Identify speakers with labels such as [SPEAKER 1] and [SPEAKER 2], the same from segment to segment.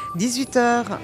[SPEAKER 1] 18h,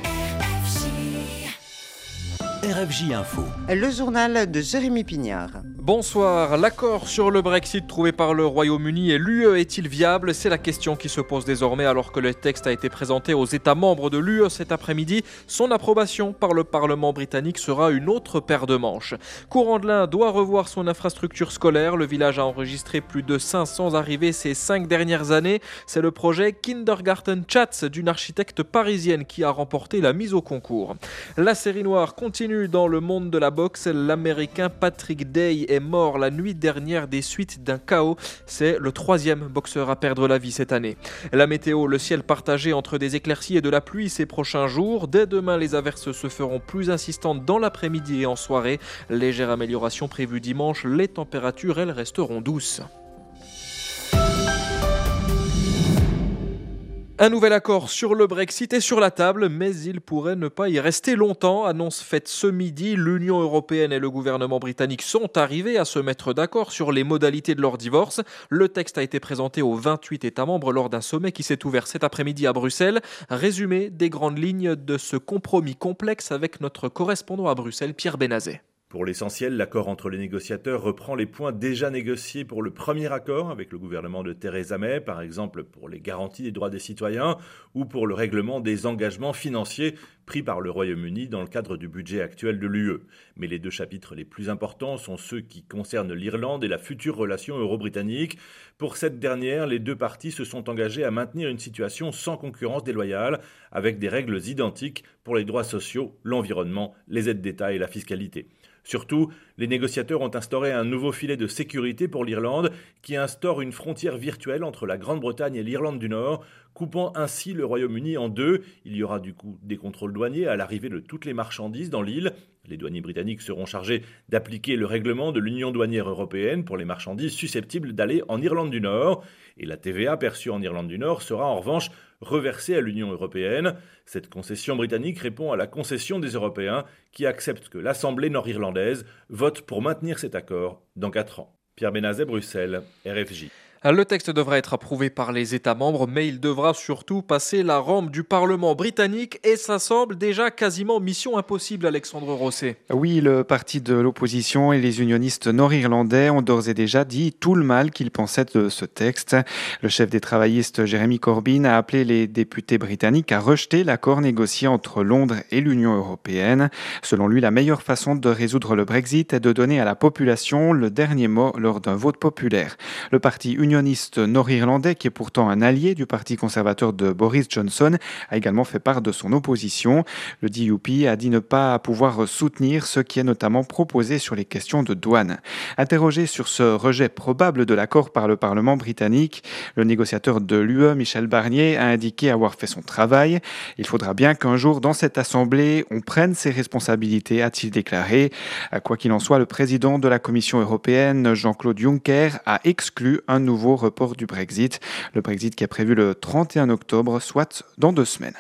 [SPEAKER 2] RFJ Info.
[SPEAKER 1] le journal de Jérémy Pignard.
[SPEAKER 3] Bonsoir. L'accord sur le Brexit trouvé par le Royaume-Uni et l'UE est-il viable ? C'est la question qui se pose désormais alors que le texte a été présenté aux États membres de l'UE cet après-midi. Son approbation par le Parlement britannique sera une autre paire de manches. Courandlin doit revoir son infrastructure scolaire. Le village a enregistré plus de 500 arrivées ces 5 dernières années. C'est le projet Kindergarten Chats d'une architecte parisienne qui a remporté la mise au concours. La série noire continue dans le monde de la boxe. L'Américain Patrick Day est mort la nuit dernière des suites d'un KO. C'est le 3e boxeur à perdre la vie cette année. La météo, le ciel partagé entre des éclaircies et de la pluie ces prochains jours. Dès demain, les averses se feront plus insistantes dans l'après-midi et en soirée. Légère amélioration prévue dimanche. Les températures, elles, resteront douces. Un nouvel accord sur le Brexit est sur la table, mais il pourrait ne pas y rester longtemps. Annonce faite ce midi, l'Union européenne et le gouvernement britannique sont arrivés à se mettre d'accord sur les modalités de leur divorce. Le texte a été présenté aux 28 États membres lors d'un sommet qui s'est ouvert cet après-midi à Bruxelles. Résumé des grandes lignes de ce compromis complexe avec notre correspondant à Bruxelles, Pierre Benazet.
[SPEAKER 4] Pour l'essentiel, l'accord entre les négociateurs reprend les points déjà négociés pour le premier accord avec le gouvernement de Theresa May, par exemple pour les garanties des droits des citoyens ou pour le règlement des engagements financiers pris par le Royaume-Uni dans le cadre du budget actuel de l'UE. Mais les deux chapitres les plus importants sont ceux qui concernent l'Irlande et la future relation euro-britannique. Pour cette dernière, les deux parties se sont engagées à maintenir une situation sans concurrence déloyale, avec des règles identiques pour les droits sociaux, l'environnement, les aides d'État et la fiscalité. Surtout, les négociateurs ont instauré un nouveau filet de sécurité pour l'Irlande qui instaure une frontière virtuelle entre la Grande-Bretagne et l'Irlande du Nord, coupant ainsi le Royaume-Uni en deux. Il y aura du coup des contrôles douaniers à l'arrivée de toutes les marchandises dans l'île. Les douaniers britanniques seront chargés d'appliquer le règlement de l'Union douanière européenne pour les marchandises susceptibles d'aller en Irlande du Nord. Et la TVA perçue en Irlande du Nord sera en revanche reversée à l'Union européenne. Cette concession britannique répond à la concession des Européens qui acceptent que l'Assemblée nord-irlandaise vote pour maintenir cet accord dans 4 ans. Pierre Benazet, Bruxelles, RFJ.
[SPEAKER 3] Le texte devra être approuvé par les États membres, mais il devra surtout passer la rampe du Parlement britannique et ça semble déjà quasiment mission impossible, Alexandre Rosset.
[SPEAKER 5] Oui, le parti de l'opposition et les unionistes nord-irlandais ont d'ores et déjà dit tout le mal qu'ils pensaient de ce texte. Le chef des travaillistes, Jeremy Corbyn, a appelé les députés britanniques à rejeter l'accord négocié entre Londres et l'Union européenne. Selon lui, la meilleure façon de résoudre le Brexit est de donner à la population le dernier mot lors d'un vote populaire. Le parti unioniste nord-irlandais, qui est pourtant un allié du parti conservateur de Boris Johnson, a également fait part de son opposition. Le DUP a dit ne pas pouvoir soutenir ce qui est notamment proposé sur les questions de douane. Interrogé sur ce rejet probable de l'accord par le Parlement britannique, le négociateur de l'UE, Michel Barnier, a indiqué avoir fait son travail. Il faudra bien qu'un jour, dans cette assemblée, on prenne ses responsabilités, a-t-il déclaré. Quoi qu'il en soit, le président de la Commission européenne, Jean-Claude Juncker, a exclu un nouveau report du Brexit. Le Brexit qui est prévu le 31 octobre, soit dans 2 semaines.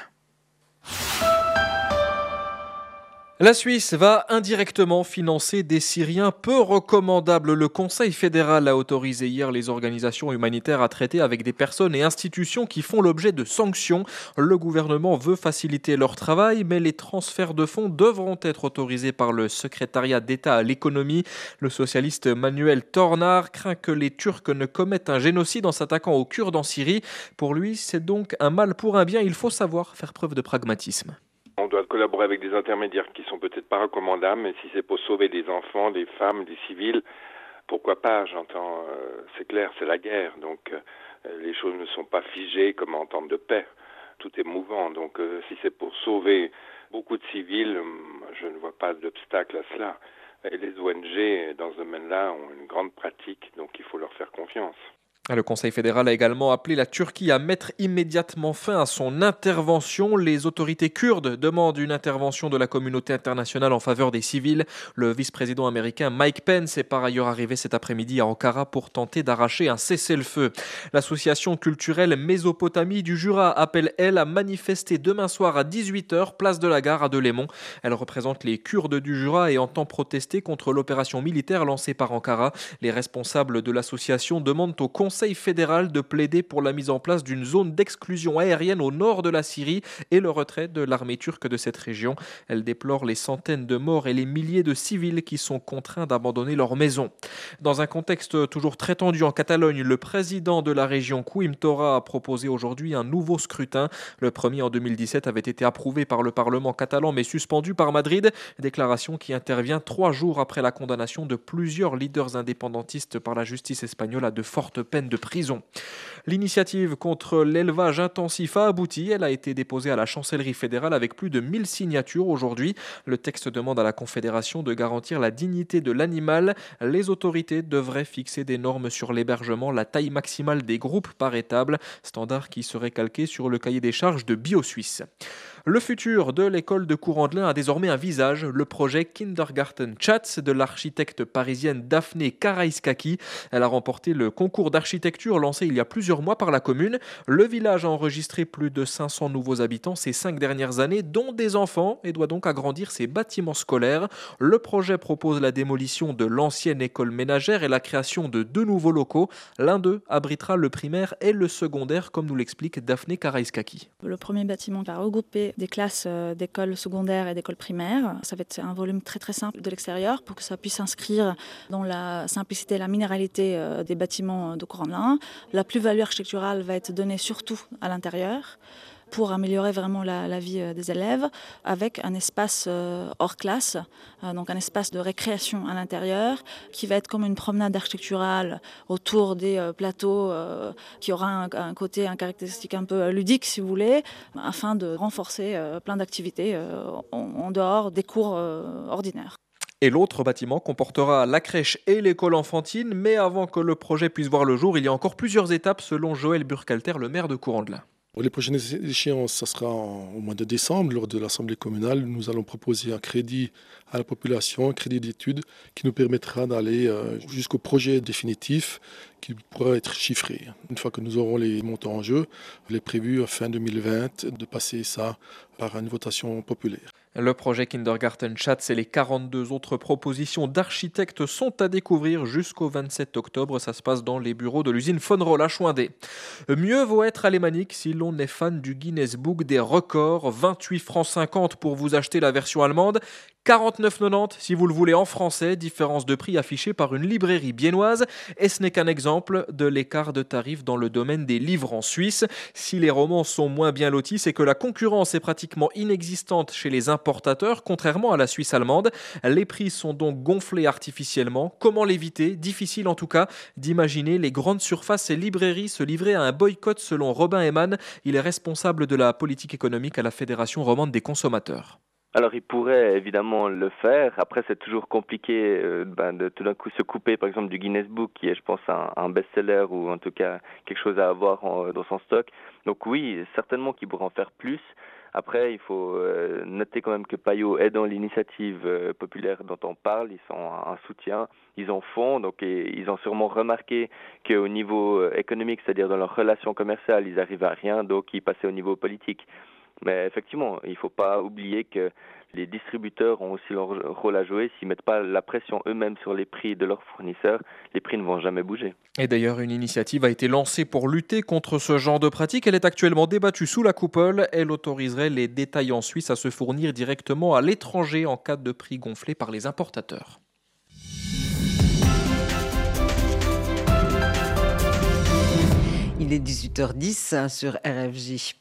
[SPEAKER 3] La Suisse va indirectement financer des Syriens peu recommandables. Le Conseil fédéral a autorisé hier les organisations humanitaires à traiter avec des personnes et institutions qui font l'objet de sanctions. Le gouvernement veut faciliter leur travail, mais les transferts de fonds devront être autorisés par le secrétariat d'État à l'économie. Le socialiste Manuel Tornard craint que les Turcs ne commettent un génocide en s'attaquant aux Kurdes en Syrie. Pour lui, c'est donc un mal pour un bien. Il faut savoir faire preuve de pragmatisme.
[SPEAKER 6] On doit collaborer avec des intermédiaires qui sont peut-être pas recommandables, mais si c'est pour sauver des enfants, des femmes, des civils, pourquoi pas, j'entends, c'est clair, c'est la guerre, donc les choses ne sont pas figées comme en temps de paix, tout est mouvant, donc si c'est pour sauver beaucoup de civils, je ne vois pas d'obstacle à cela. Et les ONG dans ce domaine-là ont une grande pratique, donc il faut leur faire confiance.
[SPEAKER 3] Le Conseil fédéral a également appelé la Turquie à mettre immédiatement fin à son intervention. Les autorités kurdes demandent une intervention de la communauté internationale en faveur des civils. Le vice-président américain Mike Pence est par ailleurs arrivé cet après-midi à Ankara pour tenter d'arracher un cessez-le-feu. L'association culturelle Mésopotamie du Jura appelle, elle, à manifester demain soir à 18h, place de la Gare à Delémont. Elle représente les Kurdes du Jura et entend protester contre l'opération militaire lancée par Ankara. Les responsables de l'association demandent au Conseil Conseil fédéral de plaider pour la mise en place d'une zone d'exclusion aérienne au nord de la Syrie et le retrait de l'armée turque de cette région. Elle déplore les centaines de morts et les milliers de civils qui sont contraints d'abandonner leur maison. Dans un contexte toujours très tendu en Catalogne, le président de la région Quim Torra a proposé aujourd'hui un nouveau scrutin. Le premier en 2017 avait été approuvé par le Parlement catalan mais suspendu par Madrid. Déclaration qui intervient 3 jours après la condamnation de plusieurs leaders indépendantistes par la justice espagnole à de fortes peines de prison. L'initiative contre l'élevage intensif a abouti. Elle a été déposée à la chancellerie fédérale avec plus de 1000 signatures aujourd'hui. Le texte demande à la Confédération de garantir la dignité de l'animal. Les autorités devraient fixer des normes sur l'hébergement, la taille maximale des groupes par étable, standard qui serait calqué sur le cahier des charges de BioSuisse. Le futur de l'école de Courandlin a désormais un visage, le projet Kindergarten Chats de l'architecte parisienne Daphné Karaiskaki. Elle a remporté le concours d'architecture lancé il y a plusieurs mois par la commune. Le village a enregistré plus de 500 nouveaux habitants ces 5 dernières années, dont des enfants, et doit donc agrandir ses bâtiments scolaires. Le projet propose la démolition de l'ancienne école ménagère et la création de 2 nouveaux locaux. L'un d'eux abritera le primaire et le secondaire, comme nous l'explique Daphné Karaiskaki.
[SPEAKER 2] Le premier bâtiment va regrouper des classes d'école secondaire et d'école primaire. Ça va être un volume très très simple de l'extérieur pour que ça puisse s'inscrire dans la simplicité et la minéralité des bâtiments de Courandlin. La plus-value architecturale va être donnée surtout à l'intérieur pour améliorer vraiment la vie des élèves, avec un espace hors classe, donc un espace de récréation à l'intérieur, qui va être comme une promenade architecturale autour des plateaux, qui aura un côté, un caractéristique un peu ludique, si vous voulez, afin de renforcer plein d'activités en dehors des cours ordinaires.
[SPEAKER 3] Et l'autre bâtiment comportera la crèche et l'école enfantine, mais avant que le projet puisse voir le jour, il y a encore plusieurs étapes selon Joël Burkhalter, le maire de Courandlin.
[SPEAKER 7] Pour les prochaines échéances, ça sera au mois de décembre, lors de l'Assemblée communale. Nous allons proposer un crédit à la population, un crédit d'études, qui nous permettra d'aller jusqu'au projet définitif qui pourra être chiffré. Une fois que nous aurons les montants en jeu, il est prévu fin 2020 de passer ça par une votation populaire.
[SPEAKER 3] Le projet Kindergarten Chats et les 42 autres propositions d'architectes sont à découvrir jusqu'au 27 octobre. Ça se passe dans les bureaux de l'usine Fonroll à Chouindé. Mieux vaut être alémanique si l'on est fan du Guinness Book des records. 28 francs 50 pour vous acheter la version allemande. 49,90 si vous le voulez en français, différence de prix affichée par une librairie biennoise. Et ce n'est qu'un exemple de l'écart de tarifs dans le domaine des livres en Suisse. Si les romans sont moins bien lotis, c'est que la concurrence est pratiquement inexistante chez les importateurs, contrairement à la Suisse allemande. Les prix sont donc gonflés artificiellement. Comment l'éviter ? Difficile en tout cas d'imaginer les grandes surfaces et librairies se livrer à un boycott selon Robin Eman. Il est responsable de la politique économique à la Fédération romande des consommateurs.
[SPEAKER 8] Alors, il pourrait évidemment le faire. Après, c'est toujours compliqué de tout d'un coup se couper, par exemple, du Guinness Book, qui est, je pense, un best-seller ou en tout cas quelque chose à avoir dans son stock. Donc oui, certainement qu'il pourrait en faire plus. Après, il faut noter quand même que Payot est dans l'initiative populaire dont on parle. Ils sont un soutien, ils en font, donc ils ont sûrement remarqué qu'au niveau économique, c'est-à-dire dans leurs relations commerciales, ils n'arrivaient à rien, donc ils passaient au niveau politique. Mais effectivement, il ne faut pas oublier que les distributeurs ont aussi leur rôle à jouer. S'ils ne mettent pas la pression eux-mêmes sur les prix de leurs fournisseurs, les prix ne vont jamais bouger.
[SPEAKER 3] Et d'ailleurs, une initiative a été lancée pour lutter contre ce genre de pratique. Elle est actuellement débattue sous la coupole. Elle autoriserait les détaillants suisses à se fournir directement à l'étranger en cas de prix gonflés par les importateurs.
[SPEAKER 1] Il est 18h10 sur RFJ.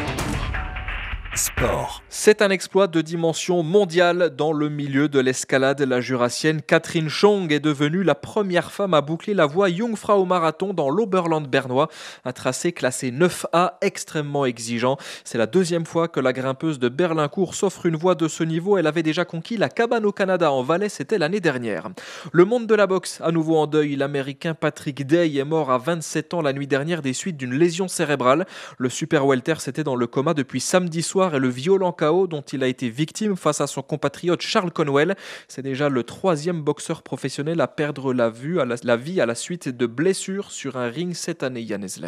[SPEAKER 3] Sport. C'est un exploit de dimension mondiale dans le milieu de l'escalade. La jurassienne Catherine Chong est devenue la première femme à boucler la voie Jungfrau Marathon dans l'Oberland bernois, un tracé classé 9A extrêmement exigeant. C'est la deuxième fois que la grimpeuse de Berlincourt s'offre une voie de ce niveau. Elle avait déjà conquis la cabane au Canada en Valais, c'était l'année dernière. Le monde de la boxe, à nouveau en deuil. L'Américain Patrick Day est mort à 27 ans la nuit dernière des suites d'une lésion cérébrale. Le super welter s'était dans le coma depuis samedi soir et le violent chaos dont il a été victime face à son compatriote Charles Conwell. C'est déjà le 3e boxeur professionnel à perdre la vie à la suite de blessures sur un ring cette année, Yann Esler.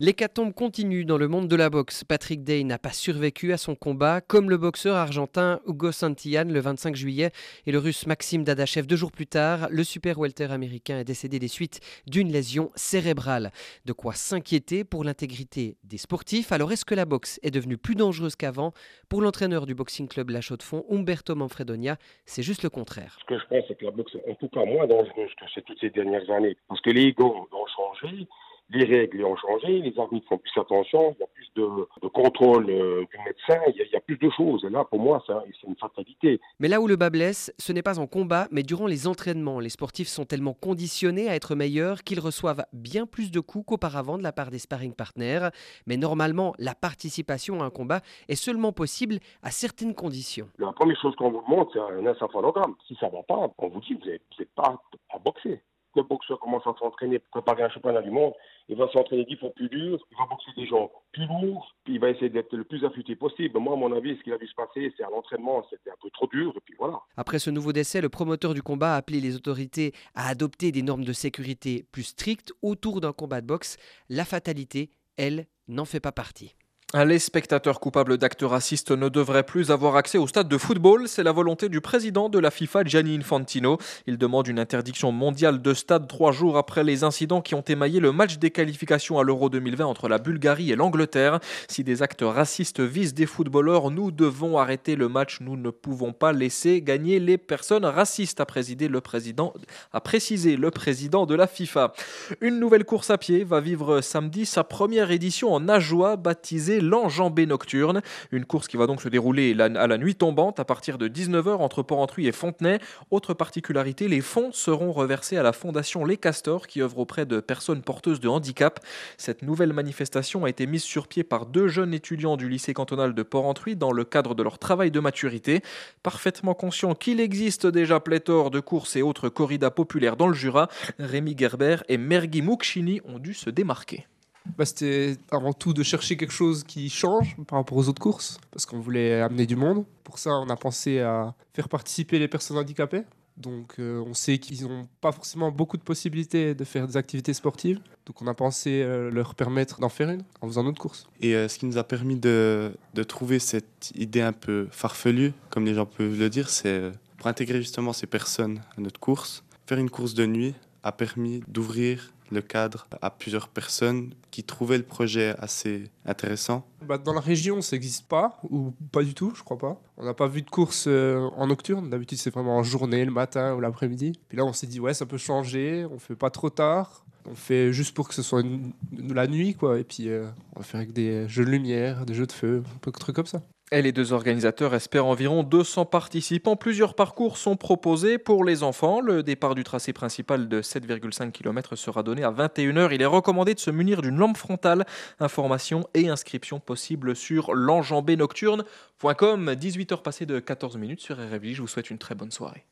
[SPEAKER 9] L'hécatombe continue dans le monde de la boxe. Patrick Day n'a pas survécu à son combat, comme le boxeur argentin Hugo Santillan le 25 juillet et le russe Maxime Dadachev 2 jours plus tard. Le super welter américain est décédé des suites d'une lésion cérébrale. De quoi s'inquiéter pour l'intégrité des sportifs. Alors est-ce que la boxe est devenue plus dangereuse qu'avant? Pour l'entraîneur du Boxing Club La Chaux-de-Fonds, Umberto Manfredonia, c'est juste le contraire.
[SPEAKER 10] Ce que je pense, c'est que la boxe est en tout cas moins dangereuse que toutes ces dernières années. Parce que les gants ont changé. Les règles ont changé, les arbitres font plus attention, il y a plus de contrôle du médecin, il y a plus de choses. Et là, pour moi, c'est une fatalité.
[SPEAKER 9] Mais là où le bas blesse, ce n'est pas en combat, mais durant les entraînements. Les sportifs sont tellement conditionnés à être meilleurs qu'ils reçoivent bien plus de coups qu'auparavant de la part des sparring partners. Mais normalement, la participation à un combat est seulement possible à certaines conditions.
[SPEAKER 10] La première chose qu'on vous demande, c'est un encéphalogramme. Si ça ne va pas, on vous dit que vous n'êtes pas apte à boxer. Le boxeur commence à s'entraîner pour préparer un championnat du monde, il va s'entraîner 10 fois plus dur, il va boxer des gens plus lourds, puis il va essayer d'être le plus affûté possible. Moi, à mon avis, ce qu'il a vu se passer, c'est à l'entraînement, c'était un peu trop dur, et puis voilà.
[SPEAKER 9] Après ce nouveau décès, le promoteur du combat a appelé les autorités à adopter des normes de sécurité plus strictes autour d'un combat de boxe. La fatalité, elle, n'en fait pas partie.
[SPEAKER 3] Les spectateurs coupables d'actes racistes ne devraient plus avoir accès au stade de football. C'est la volonté du président de la FIFA, Gianni Infantino. Il demande une interdiction mondiale de stade 3 jours après les incidents qui ont émaillé le match des qualifications à l'Euro 2020 entre la Bulgarie et l'Angleterre. Si des actes racistes visent des footballeurs, nous devons arrêter le match. Nous ne pouvons pas laisser gagner les personnes racistes, a précisé le président de la FIFA. Une nouvelle course à pied va vivre samedi sa première édition en Ajoie, baptisée l'Enjambée Nocturne. Une course qui va donc se dérouler à la nuit tombante à partir de 19h entre Porrentruy et Fontenay. Autre particularité, les fonds seront reversés à la fondation Les Castors qui œuvre auprès de personnes porteuses de handicap. Cette nouvelle manifestation a été mise sur pied par 2 jeunes étudiants du lycée cantonal de Porrentruy dans le cadre de leur travail de maturité. Parfaitement conscient qu'il existe déjà pléthore de courses et autres corridas populaires dans le Jura, Rémi Gerber et Mergui Moukchini ont dû se démarquer.
[SPEAKER 11] C'était avant tout de chercher quelque chose qui change par rapport aux autres courses, parce qu'on voulait amener du monde. Pour ça, on a pensé à faire participer les personnes handicapées. Donc on sait qu'ils n'ont pas forcément beaucoup de possibilités de faire des activités sportives. Donc on a pensé leur permettre d'en faire une en faisant notre course.
[SPEAKER 12] Et ce qui nous a permis de trouver cette idée un peu farfelue, comme les gens peuvent le dire, c'est pour intégrer justement ces personnes à notre course. Faire une course de nuit a permis d'ouvrir le cadre à plusieurs personnes qui trouvaient le projet assez intéressant.
[SPEAKER 11] Dans la région, ça n'existe pas, ou pas du tout, je crois pas. On n'a pas vu de course en nocturne. D'habitude, c'est vraiment en journée, le matin ou l'après-midi. Puis là, on s'est dit, ouais, ça peut changer, on fait pas trop tard. On fait juste pour que ce soit la nuit, quoi. Et puis, on va faire avec des jeux de lumière, des jeux de feu, un peu de trucs comme ça.
[SPEAKER 3] Et les 2 organisateurs espèrent environ 200 participants. Plusieurs parcours sont proposés pour les enfants. Le départ du tracé principal de 7,5 km sera donné à 21h. Il est recommandé de se munir d'une lampe frontale. Informations et inscriptions possibles sur l'enjambénocturne.com. 18h passées de 14 minutes sur RFJ. Je vous souhaite une très bonne soirée.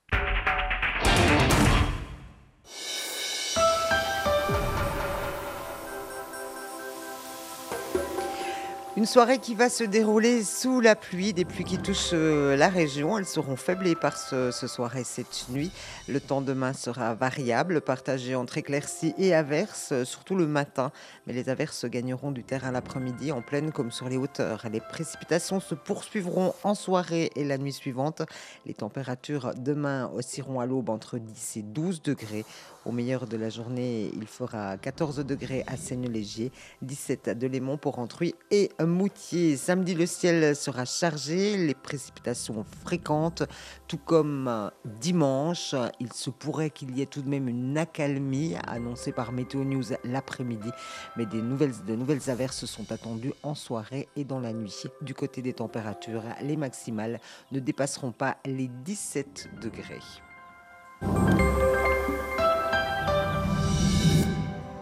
[SPEAKER 1] Une soirée qui va se dérouler sous la pluie, des pluies qui touchent la région. Elles seront faibles et éparses ce soir et cette nuit. Le temps demain sera variable, partagé entre éclaircies et averses, surtout le matin. Mais les averses gagneront du terrain l'après-midi, en plaine comme sur les hauteurs. Les précipitations se poursuivront en soirée et la nuit suivante. Les températures demain oscilleront à l'aube entre 10 et 12 degrés. Au meilleur de la journée, il fera 14 degrés à Seignelay-Légier, 17 à Delémont, Porrentruy et Moutier. Samedi, le ciel sera chargé, les précipitations fréquentes, tout comme dimanche. Il se pourrait qu'il y ait tout de même une accalmie annoncée par Météo News l'après-midi, mais de nouvelles averses sont attendues en soirée et dans la nuit. Du côté des températures, les maximales ne dépasseront pas les 17 degrés.